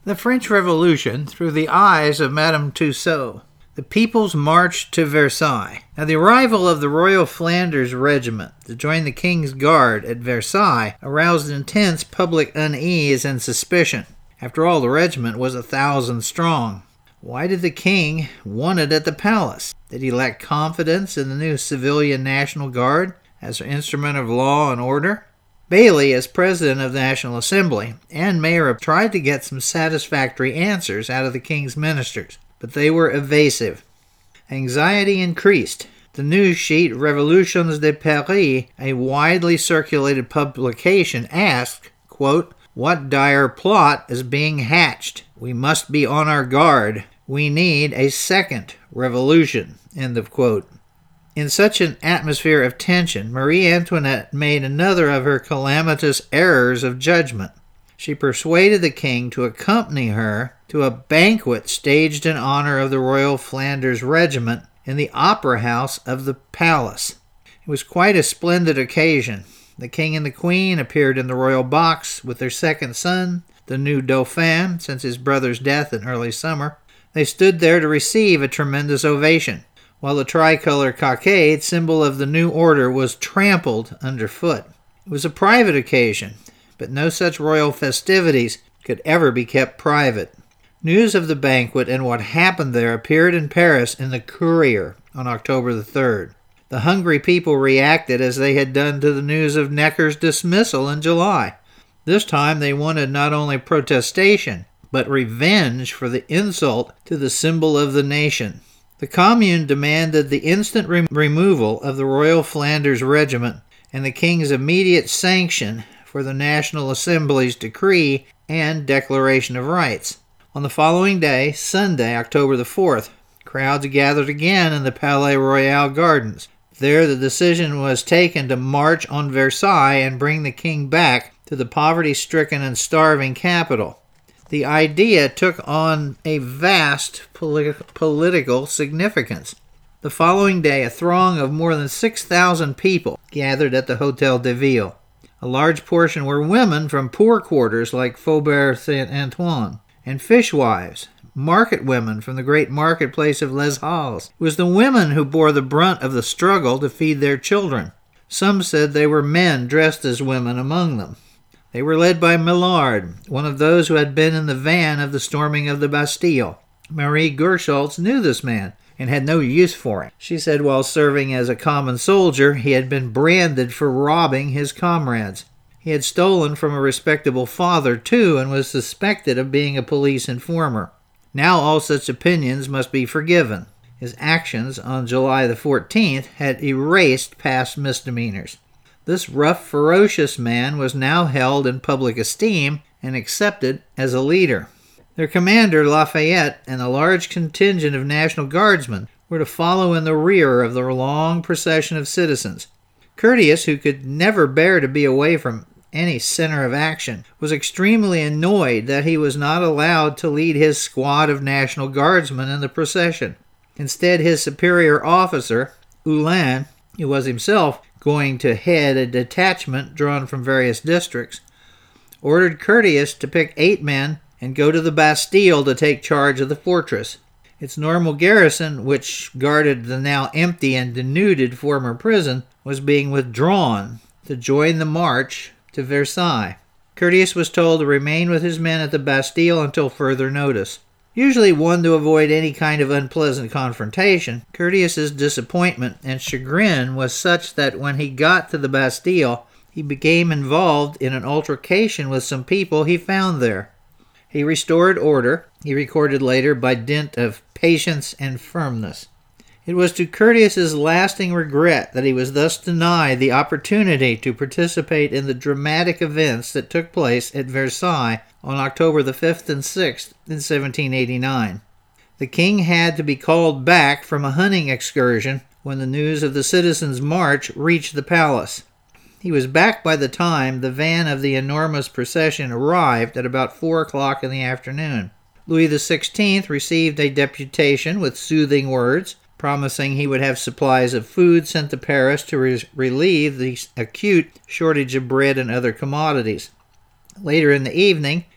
The French Revolution through the eyes of Madame Tussaud. The People's March to Versailles. Now, the arrival of the Royal Flanders Regiment to join the King's Guard at Versailles aroused intense public unease and suspicion. After all, the regiment was 1,000 strong. Why did the king want it at the palace? Did he lack confidence in the new civilian National Guard as an instrument of law and order? Bailey, as president of the National Assembly and mayor, tried to get some satisfactory answers out of the king's ministers, but they were evasive. Anxiety increased. The news sheet Révolutions de Paris, a widely circulated publication, asked, quote, "What dire plot is being hatched? We must be on our guard. We need a second revolution." End of quote. In such an atmosphere of tension, Marie Antoinette made another of her calamitous errors of judgment. She persuaded the king to accompany her to a banquet staged in honor of the Royal Flanders Regiment in the opera house of the palace. It was quite a splendid occasion. The king and the queen appeared in the royal box with their second son, the new Dauphin, since his brother's death in early summer. They stood there to receive a tremendous ovation, while the tricolor cockade, symbol of the new order, was trampled underfoot. It was a private occasion, but no such royal festivities could ever be kept private. News of the banquet and what happened there appeared in Paris in the Courier on October the 3rd. The hungry people reacted as they had done to the news of Necker's dismissal in July. This time they wanted not only protestation, but revenge for the insult to the symbol of the nation. The Commune demanded the instant removal of the Royal Flanders Regiment and the King's immediate sanction for the National Assembly's decree and Declaration of Rights. On the following day, Sunday, October the 4th, crowds gathered again in the Palais Royal gardens. There the decision was taken to march on Versailles and bring the king back to the poverty-stricken and starving capital. The idea took on a vast political significance. The following day, a throng of more than 6,000 people gathered at the Hôtel de Ville. A large portion were women from poor quarters like Faubourg Saint-Antoine, and fishwives, market women from the great marketplace of Les Halles. It was the women who bore the brunt of the struggle to feed their children. Some said they were men dressed as women among them. They were led by Millard, one of those who had been in the van of the storming of the Bastille. Marie Gersholtz knew this man and had no use for him. She said while serving as a common soldier, he had been branded for robbing his comrades. He had stolen from a respectable father, too, and was suspected of being a police informer. Now all such opinions must be forgiven. His actions on July the 14th had erased past misdemeanors. This rough, ferocious man was now held in public esteem and accepted as a leader. Their commander, Lafayette, and a large contingent of National Guardsmen were to follow in the rear of the long procession of citizens. Curtius, who could never bear to be away from any center of action, was extremely annoyed that he was not allowed to lead his squad of National Guardsmen in the procession. Instead, his superior officer, Uhlin, who was himself going to head a detachment drawn from various districts, ordered Curtius to pick 8 men and go to the Bastille to take charge of the fortress. Its normal garrison, which guarded the now empty and denuded former prison, was being withdrawn to join the march to Versailles. Curtius was told to remain with his men at the Bastille until further notice. Usually one to avoid any kind of unpleasant confrontation, Curtius's disappointment and chagrin was such that when he got to the Bastille, he became involved in an altercation with some people he found there. He restored order, he recorded later, by dint of patience and firmness. It was to Curtius's lasting regret that he was thus denied the opportunity to participate in the dramatic events that took place at Versailles on October the 5th and 6th in 1789. The king had to be called back from a hunting excursion when the news of the citizens' march reached the palace. He was back by the time the van of the enormous procession arrived at about 4 o'clock in the afternoon. Louis XVI received a deputation with soothing words, promising he would have supplies of food sent to Paris to relieve the acute shortage of bread and other commodities. Later in the evening,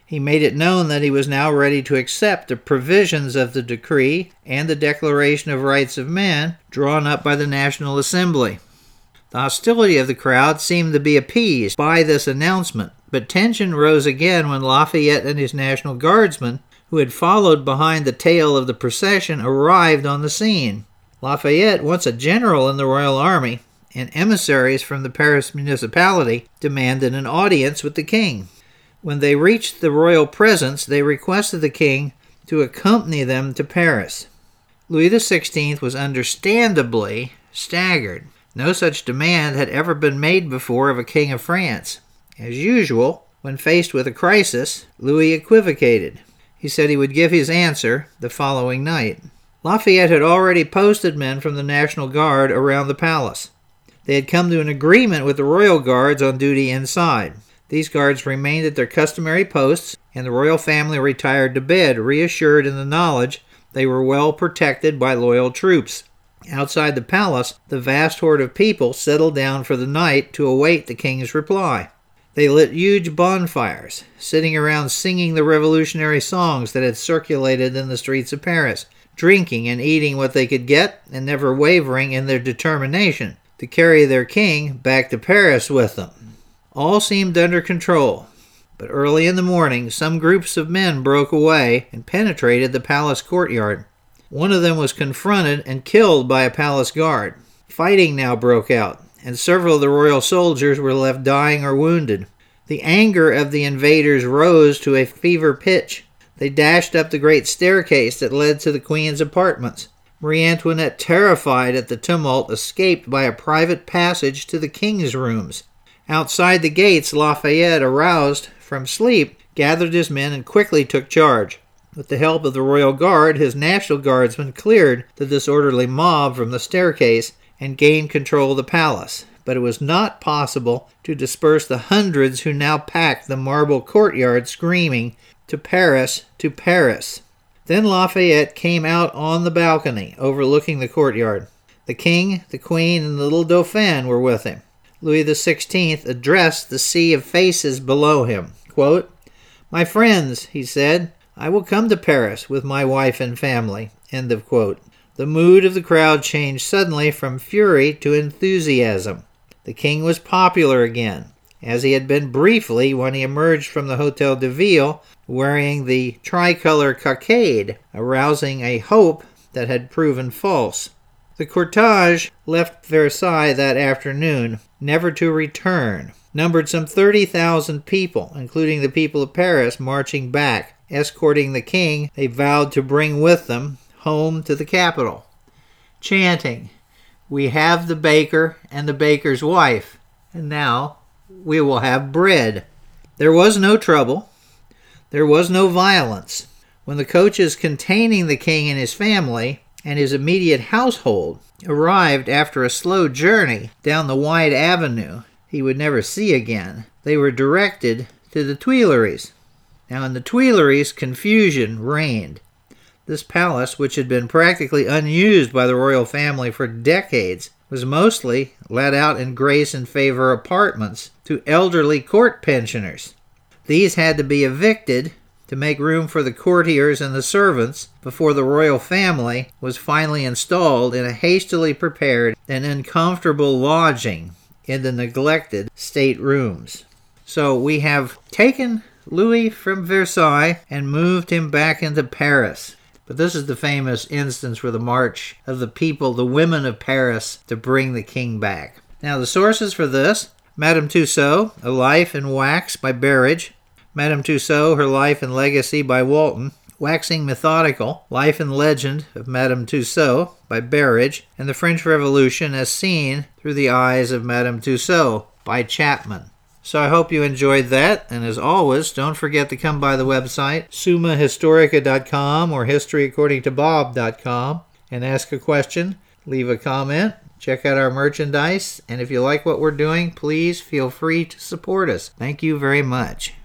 He made it known that he was now ready to accept the provisions of the decree and the Declaration of Rights of Man drawn up by the National Assembly. The hostility of the crowd seemed to be appeased by this announcement, but tension rose again when Lafayette and his National Guardsmen, who had followed behind the tail of the procession, arrived on the scene. Lafayette, once a general in the Royal Army, and emissaries from the Paris municipality demanded an audience with the king. When they reached the royal presence, they requested the king to accompany them to Paris. Louis XVI was understandably staggered. No such demand had ever been made before of a king of France. As usual, when faced with a crisis, Louis equivocated. He said he would give his answer the following night. Lafayette had already posted men from the National Guard around the palace. They had come to an agreement with the royal guards on duty inside. These guards remained at their customary posts, and the royal family retired to bed, reassured in the knowledge they were well protected by loyal troops. Outside the palace, the vast horde of people settled down for the night to await the king's reply. They lit huge bonfires, sitting around singing the revolutionary songs that had circulated in the streets of Paris, drinking and eating what they could get, and never wavering in their determination to carry their king back to Paris with them. All seemed under control, but early in the morning some groups of men broke away and penetrated the palace courtyard. One of them was confronted and killed by a palace guard. Fighting now broke out, and several of the royal soldiers were left dying or wounded. The anger of the invaders rose to a fever pitch. They dashed up the great staircase that led to the Queen's apartments. Marie Antoinette, terrified at the tumult, escaped by a private passage to the king's rooms. Outside the gates, Lafayette, aroused from sleep, gathered his men and quickly took charge. With the help of the royal guard, his National Guardsmen cleared the disorderly mob from the staircase and gained control of the palace. But it was not possible to disperse the hundreds who now packed the marble courtyard screaming, "To Paris, to Paris." Then Lafayette came out on the balcony overlooking the courtyard. The king, the queen, and the little Dauphin were with him. Louis XVI addressed the sea of faces below him. Quote, "My friends," he said, "I will come to Paris with my wife and family." End of quote. The mood of the crowd changed suddenly from fury to enthusiasm. The king was popular again, as he had been briefly when he emerged from the Hôtel de Ville wearing the tricolor cockade, arousing a hope that had proven false. The cortege left Versailles that afternoon, never to return. Numbered some 30,000 people, including the people of Paris, marching back, escorting the king they vowed to bring with them home to the capital, chanting, "We have the baker and the baker's wife, and now we will have bread." There was no trouble. There was no violence. When the coaches containing the king and his family and his immediate household arrived after a slow journey down the wide avenue he would never see again, they were directed to the Tuileries. Now in the Tuileries, confusion reigned. This palace, which had been practically unused by the royal family for decades, was mostly let out in grace and favor apartments to elderly court pensioners. These had to be evicted to make room for the courtiers and the servants before the royal family was finally installed in a hastily prepared and uncomfortable lodging in the neglected state rooms. So we have taken Louis from Versailles and moved him back into Paris. But this is the famous instance where the march of the people, the women of Paris, to bring the king back. Now the sources for this: Madame Tussaud, A Life in Wax by Berridge; Madame Tussaud, Her Life and Legacy by Walton; Waxing Methodical, Life and Legend of Madame Tussaud by Berridge; and The French Revolution as Seen Through the Eyes of Madame Tussaud by Chapman. So I hope you enjoyed that, and as always, don't forget to come by the website, summahistorica.com or historyaccordingtobob.com, and ask a question, leave a comment, check out our merchandise, and if you like what we're doing, please feel free to support us. Thank you very much.